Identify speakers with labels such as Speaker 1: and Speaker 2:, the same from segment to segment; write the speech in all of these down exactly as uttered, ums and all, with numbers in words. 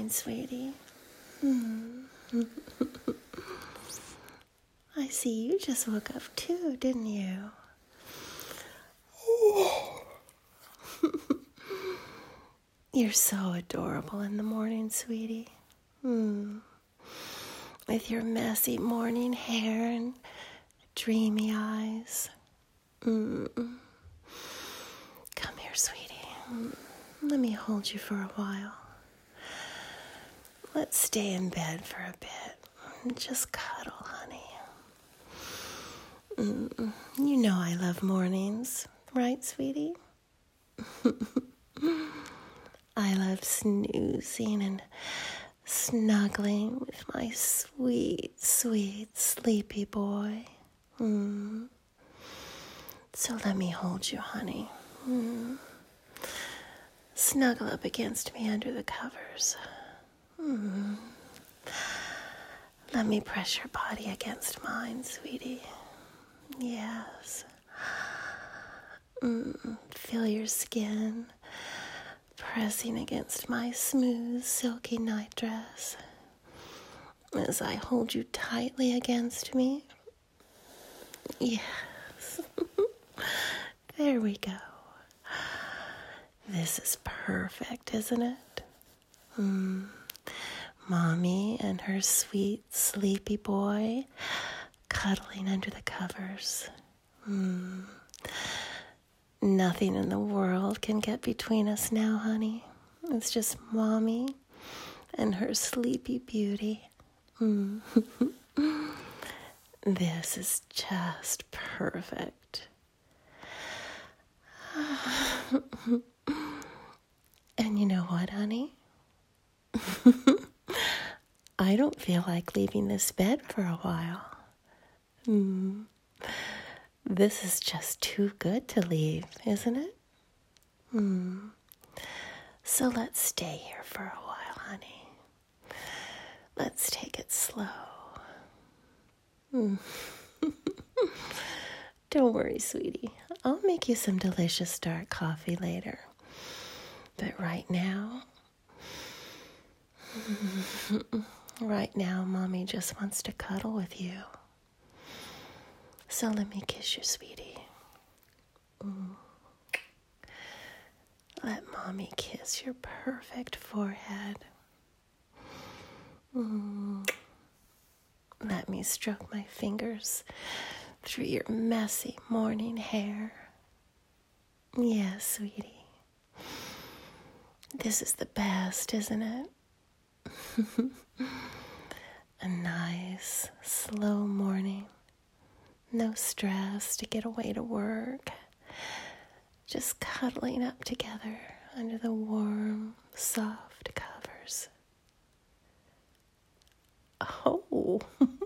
Speaker 1: morning, sweetie. Hmm. I see you just woke up too, didn't you? You're so adorable in the morning, sweetie. Hmm. With your messy morning hair and dreamy eyes. Mm. Come here, sweetie. Let me hold you for a while. Let's stay in bed for a bit and just cuddle, honey. Mm. You know I love mornings, right, sweetie? I love snoozing and snuggling with my sweet, sweet, sleepy boy. Mm. So let me hold you, honey. Mm. Snuggle up against me under the covers. Mm. Let me press your body against mine, sweetie. Yes. Mm. Feel your skin pressing against my smooth, silky nightdress as I hold you tightly against me. Yes. There we go. This is perfect, isn't it? Mm. Mommy and her sweet, sleepy boy cuddling under the covers. Mm. Nothing in the world can get between us now, honey. It's just Mommy and her sleepy beauty. Mm. This is just perfect. And you know what, honey? I don't feel like leaving this bed for a while. Mm. This is just too good to leave, isn't it? Mm. So let's stay here for a while, honey. Let's take it slow. Mm. Don't worry, sweetie. I'll make you some delicious dark coffee later. But right now, right now, Mommy just wants to cuddle with you. So let me kiss you, sweetie. Mm. Let Mommy kiss your perfect forehead. Mm. Let me stroke my fingers through your messy morning hair. Yes, sweetie. This is the best, isn't it? A nice, slow morning. No stress to get away to work. Just cuddling up together under the warm, soft covers. Oh.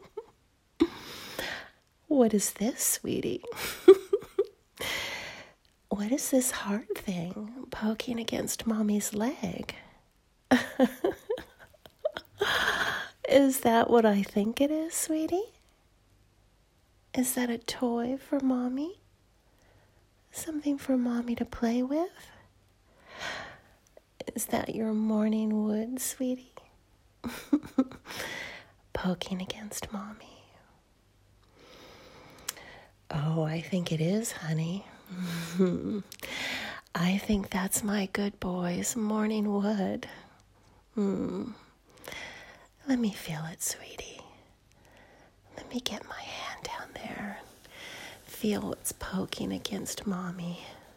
Speaker 1: What is this, sweetie? What is this hard thing poking against Mommy's leg? Is that what I think it is, sweetie? Is that a toy for Mommy? Something for Mommy to play with? Is that your morning wood, sweetie? Poking against Mommy. Oh, I think it is, honey. I think that's my good boy's morning wood. Mm. Let me feel it, sweetie. Let me get my hand down there. Feel what's poking against Mommy.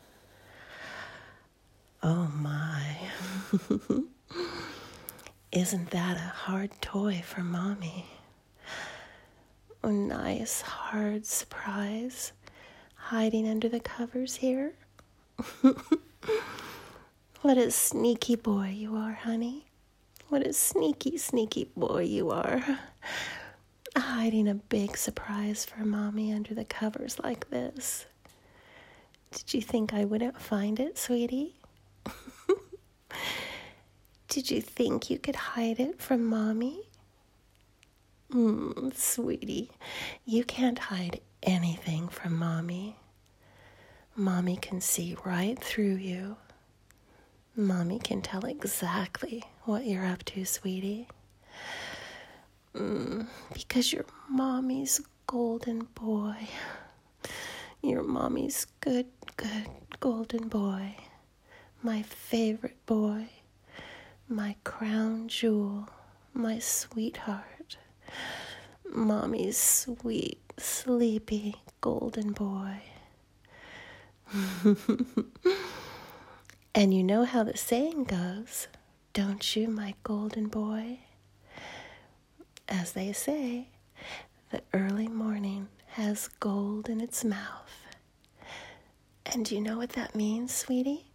Speaker 1: Oh my. Isn't that a hard toy for Mommy? A nice, hard surprise hiding under the covers here. What a sneaky boy you are, honey. What a sneaky, sneaky boy you are. Hiding a big surprise for Mommy under the covers like this. Did you think I wouldn't find it, sweetie? Did you think you could hide it from Mommy? Mm, sweetie, you can't hide anything from Mommy. Mommy can see right through you. Mommy can tell exactly what you're up to, sweetie. Mm, because you're Mommy's golden boy. You're Mommy's good, good golden boy. My favorite boy. My crown jewel. My sweetheart. Mommy's sweet, sleepy golden boy. And you know how the saying goes, don't you, my golden boy? As they say, the early morning has gold in its mouth. And do you know what that means, sweetie?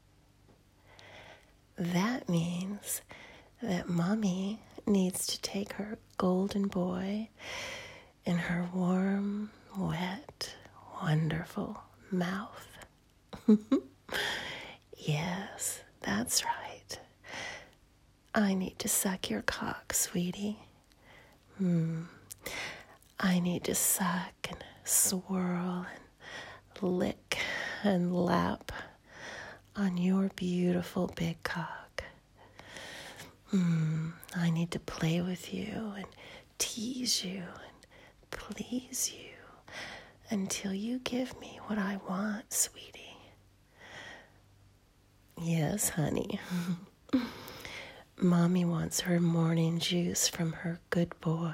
Speaker 1: That means that Mommy needs to take her golden boy in her warm, wet, wonderful mouth. Yes, that's right. I need to suck your cock, sweetie. Hmm. I need to suck and swirl and lick and lap on your beautiful big cock. Hmm. I need to play with you and tease you and please you until you give me what I want, sweetie. Yes, honey. Mommy wants her morning juice from her good boy.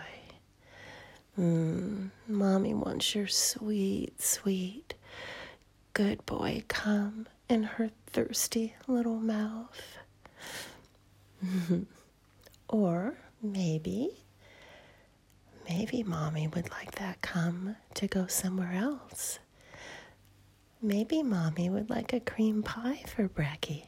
Speaker 1: Mm, Mommy wants your sweet, sweet, good boy cum in her thirsty little mouth. Or maybe, maybe Mommy would like that cum to go somewhere else. Maybe Mommy would like a cream pie for Brekkie.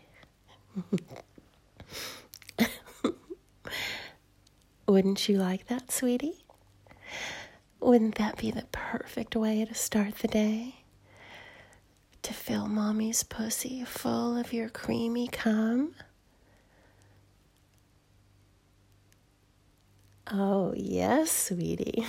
Speaker 1: Wouldn't you like that, sweetie? Wouldn't that be the perfect way to start the day? To fill Mommy's pussy full of your creamy cum? Oh, yes, sweetie.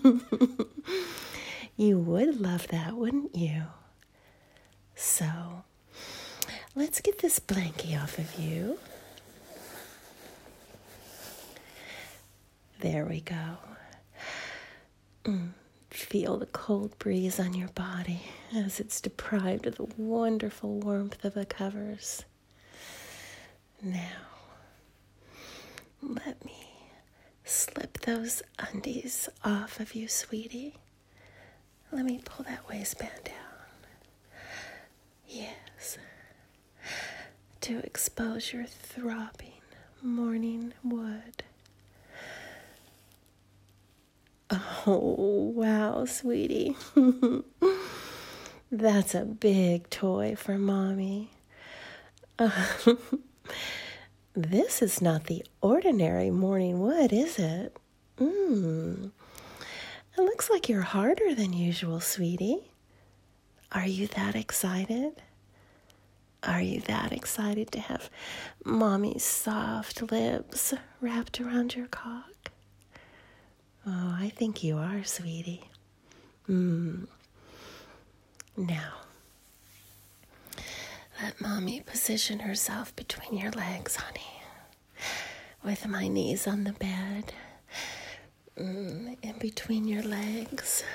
Speaker 1: You would love that, wouldn't you? So, let's get this blankie off of you. There we go. Mm. Feel the cold breeze on your body as it's deprived of the wonderful warmth of the covers. Now, let me slip those undies off of you, sweetie. Let me pull that waistband down. Yes. To expose your throbbing morning wood. Oh, wow, sweetie. That's a big toy for Mommy. Uh, this is not the ordinary morning wood, is it? Mmm. It looks like you're harder than usual, sweetie. Are you that excited? Are you that excited to have Mommy's soft lips wrapped around your cock? Oh, I think you are, sweetie. Mm. Now, let Mommy position herself between your legs, honey. With my knees on the bed. Mm, in between your legs.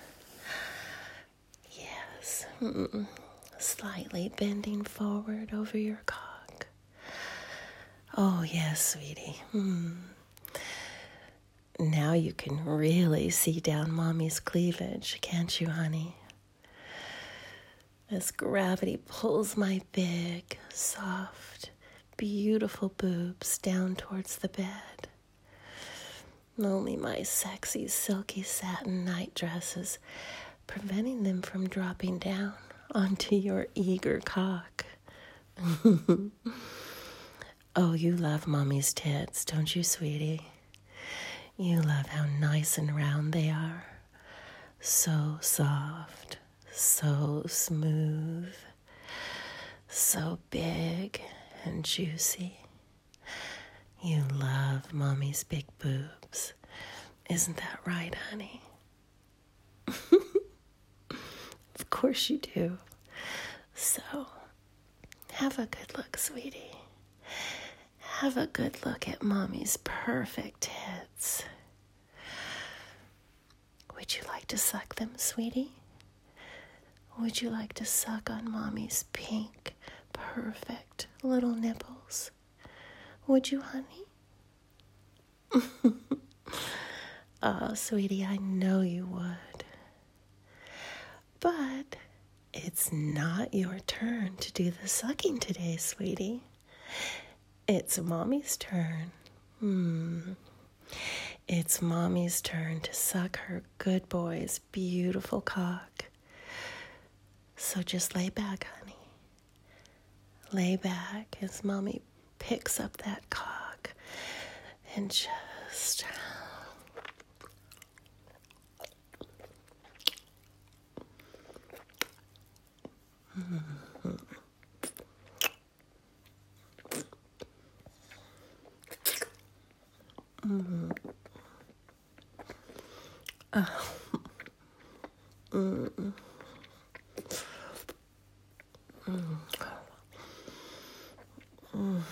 Speaker 1: Yes. Mm, slightly bending forward over your cock. Oh, yes, sweetie. Mm. Now you can really see down Mommy's cleavage, can't you, honey? As gravity pulls my big, soft, beautiful boobs down towards the bed. Only my sexy, silky satin nightdress is preventing them from dropping down onto your eager cock. Oh, you love Mommy's tits, don't you, sweetie? You love how nice and round they are. So soft, so smooth, so big and juicy. You love Mommy's big boobs. Isn't that right, honey? Of course you do. So, have a good look, sweetie. have a good look at Mommy's perfect tits. Would you like to suck them, sweetie? Would you like to suck on Mommy's pink, perfect little nipples? Would you, honey? Oh, sweetie, I know you would. But it's not your turn to do the sucking today, sweetie. It's Mommy's turn. Hmm. It's Mommy's turn to suck her good boy's beautiful cock. So just lay back, honey. Lay back as Mommy picks up that cock and just... Mm-hmm. Mm-hmm. Oh. Mm-hmm. Mm. Mm.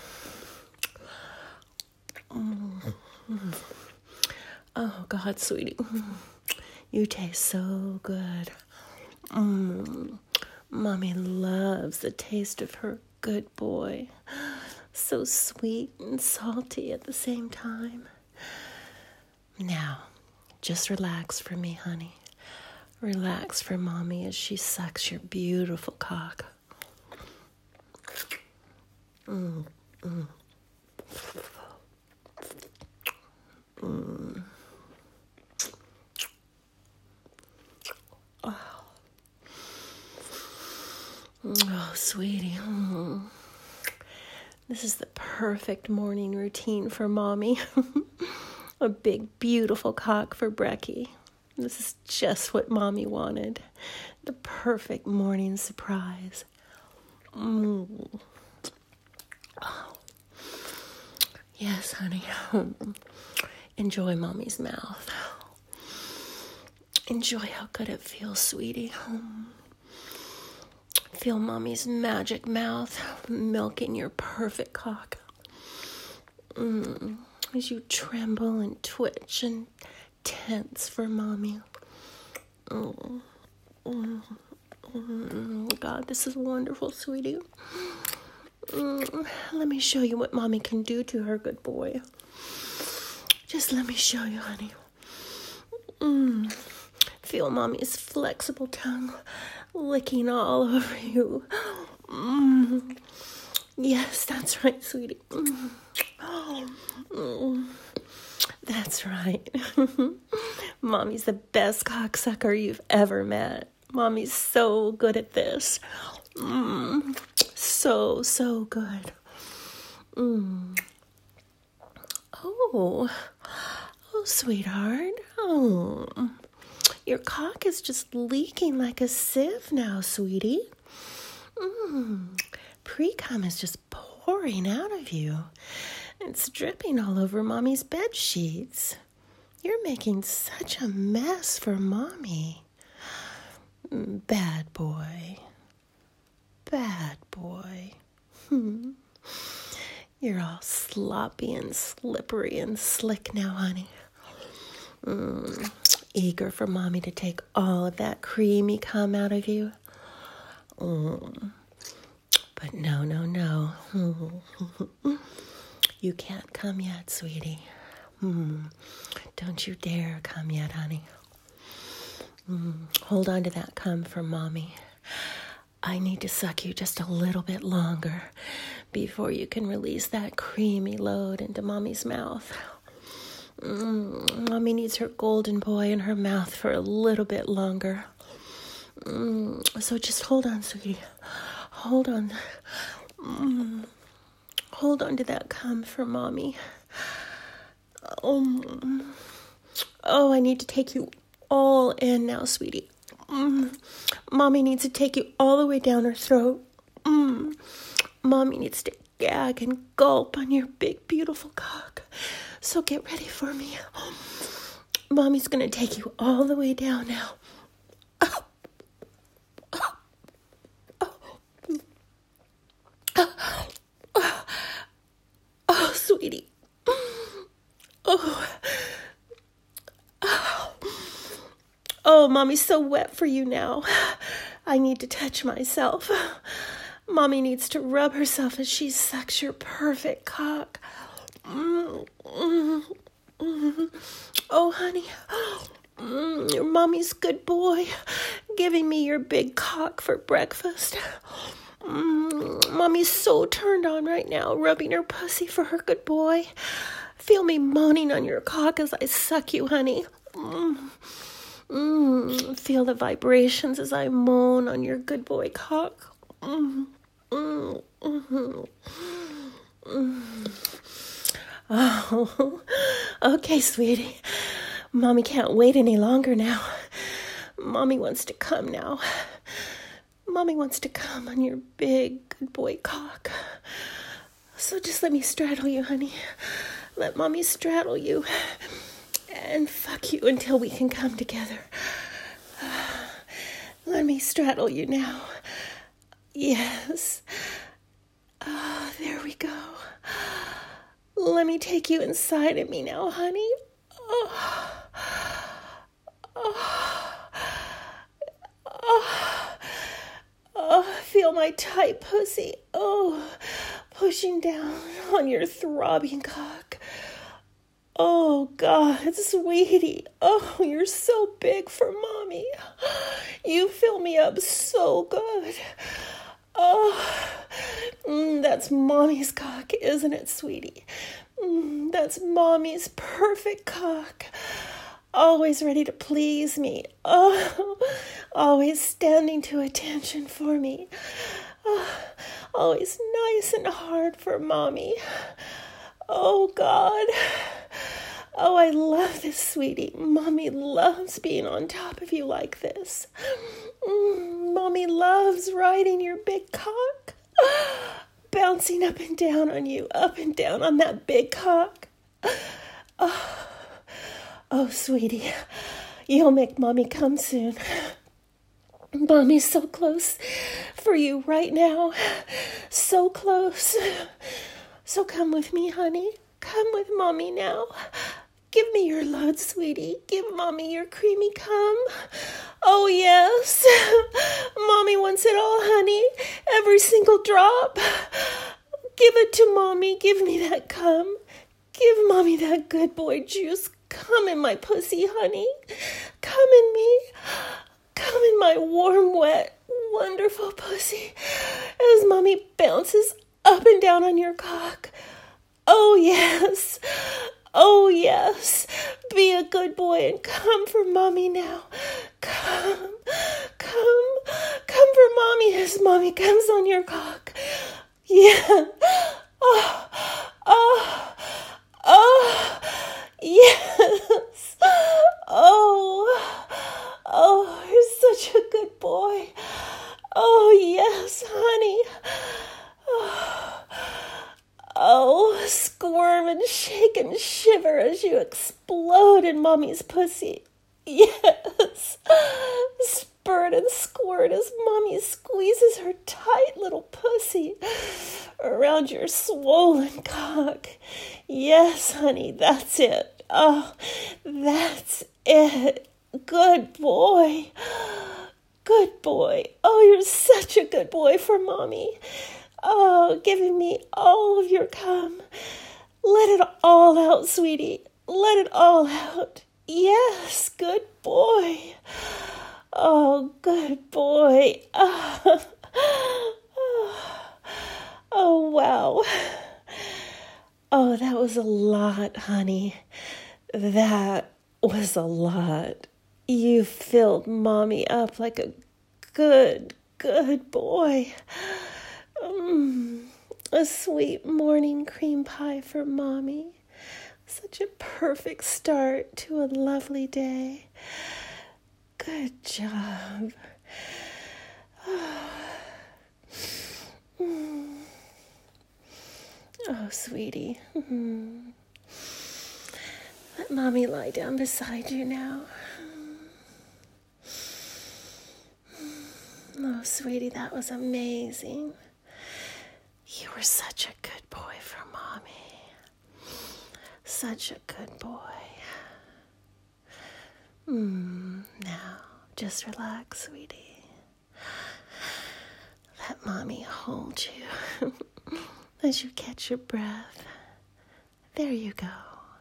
Speaker 1: Mm. Mm. Oh, God, sweetie. You taste so good. Mm. Mommy loves the taste of her good boy. So sweet and salty at the same time. Now, just relax for me, honey. Relax for Mommy as she sucks your beautiful cock. Mm, mm. Mm. Oh. Oh, sweetie. Mm. This is the perfect morning routine for Mommy. A big, beautiful cock for Brecky. This is just what Mommy wanted. The perfect morning surprise. Mm. Oh. Yes, honey. Enjoy Mommy's mouth. Enjoy how good it feels, sweetie. Feel Mommy's magic mouth milking your perfect cock. Mm. As you tremble and twitch and tense for Mommy. Mm. Mm. Mm. God, this is wonderful, sweetie. Mm. Let me show you what Mommy can do to her good boy. Just let me show you, honey. Mm. Feel Mommy's flexible tongue licking all over you. Mm. Yes, that's right, sweetie. Mm. Mm. That's right. Mommy's the best cocksucker you've ever met. Mommy's so good at this. Mm. So, so good. Mm. Oh. Oh, sweetheart. Oh. Your cock is just leaking like a sieve now, sweetie. Mm. Pre-cum is just pouring out of you. It's dripping all over Mommy's bed sheets. You're making such a mess for Mommy. Bad boy. Bad boy. Hmm. You're all sloppy and slippery and slick now, honey. Mm. Eager for Mommy to take all of that creamy cum out of you. Mm. But no, no, no. You can't come yet, sweetie. Mm. Don't you dare come yet, honey. Mm. Hold on to that cum for Mommy. I need to suck you just a little bit longer before you can release that creamy load into Mommy's mouth. Mm. Mommy needs her golden boy in her mouth for a little bit longer. Mm. So just hold on, sweetie. Hold on. Mm. Hold on to that cum for Mommy. Oh, oh, I need to take you all in now, sweetie. Mm. Mommy needs to take you all the way down her throat. Mm. Mommy needs to gag and gulp on your big, beautiful cock. So get ready for me. Mommy's going to take you all the way down now. Oh. Oh. Oh. Oh. Oh, Oh, Mommy's so wet for you now. I need to touch myself. Mommy needs to rub herself as she sucks your perfect cock. Mm, mm, mm. Oh, honey, mm, your mommy's good boy, giving me your big cock for breakfast. Mm, mommy's so turned on right now, rubbing her pussy for her good boy. Feel me moaning on your cock as I suck you, honey. Mm. Mm, feel the vibrations as I moan on your good boy cock. Mm, mm, mm, mm. Oh, okay, sweetie. Mommy can't wait any longer now. Mommy wants to come now. Mommy wants to come on your big good boy cock. So just let me straddle you, honey. Let Mommy straddle you. And fuck you until we can come together. Let me straddle you now. Yes. Ah, oh, there we go. Let me take you inside of me now, honey. Oh. Oh. Oh. Oh, feel my tight pussy. Oh, pushing down on your throbbing cock. Oh, God, sweetie. Oh, you're so big for Mommy. You fill me up so good. Oh, mm, that's Mommy's cock, isn't it, sweetie? Mm, that's Mommy's perfect cock. Always ready to please me. Oh, always standing to attention for me. Oh, always nice and hard for Mommy. Oh, God. Oh, I love this, sweetie. Mommy loves being on top of you like this. Mm, Mommy loves riding your big cock. Bouncing up and down on you, up and down on that big cock. Oh, oh sweetie, you'll make Mommy come soon. Mommy's so close for you right now. So close. So come with me, honey. Come with Mommy now. Give me your load, sweetie. Give Mommy your creamy cum. Oh, yes. Mommy wants it all, honey. Every single drop. Give it to Mommy. Give me that cum. Give Mommy that good boy juice. Come in my pussy, honey. Come in me. Come in my warm, wet, wonderful pussy as Mommy bounces up and down on your cock. Oh, yes. Oh, yes. Be a good boy and come for Mommy now. Come. Come. Come for Mommy as Mommy comes on your cock. Yeah. Oh. Oh. Oh. Yes. Oh. Oh, you're such a good boy. Oh, yes, honey. Oh. Oh, squirm and shake and shiver as you explode in Mommy's pussy. Yes. Spurt and squirt as Mommy squeezes her tight little pussy around your swollen cock. Yes, honey, that's it. Oh, that's it. Good boy. Good boy. Oh, you're such a good boy for Mommy. Oh, giving me all of your cum. Let it all out, sweetie. Let it all out. Yes, good boy. Oh, good boy. Oh, oh wow. Oh, that was a lot, honey. That was a lot. You filled Mommy up like a good, good boy. Mm, a sweet morning cream pie for Mommy. Such a perfect start to a lovely day. Good job. Oh, mm. Oh sweetie. Mm. Let Mommy lie down beside you now. Oh, sweetie, that was amazing. You were such a good boy for Mommy. Such a good boy. Mm, now, just relax, sweetie. Let mommy hold you as you catch your breath. There you go.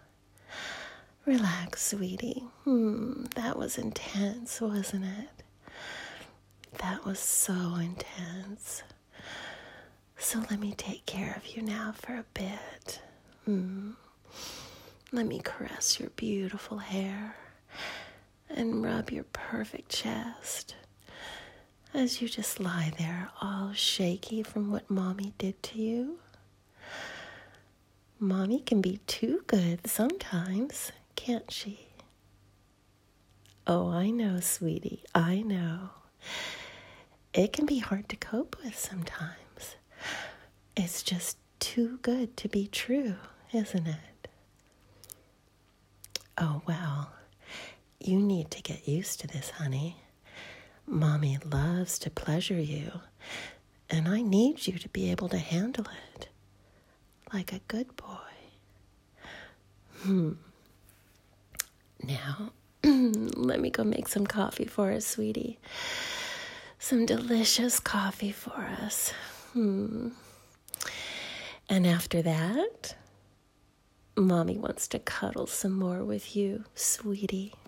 Speaker 1: Relax, sweetie. Hmm, that was intense, wasn't it? That was so intense. So let me take care of you now for a bit. Hmm. Let me caress your beautiful hair and rub your perfect chest as you just lie there all shaky from what Mommy did to you. Mommy can be too good sometimes, can't she? Oh, I know, sweetie, I know. It can be hard to cope with sometimes. It's just too good to be true, isn't it? Oh, well, you need to get used to this, honey. Mommy loves to pleasure you, and I need you to be able to handle it like a good boy. Hmm. Now, let me go make some coffee for us, sweetie. Some delicious coffee for us. Hmm. And after that, Mommy wants to cuddle some more with you, sweetie.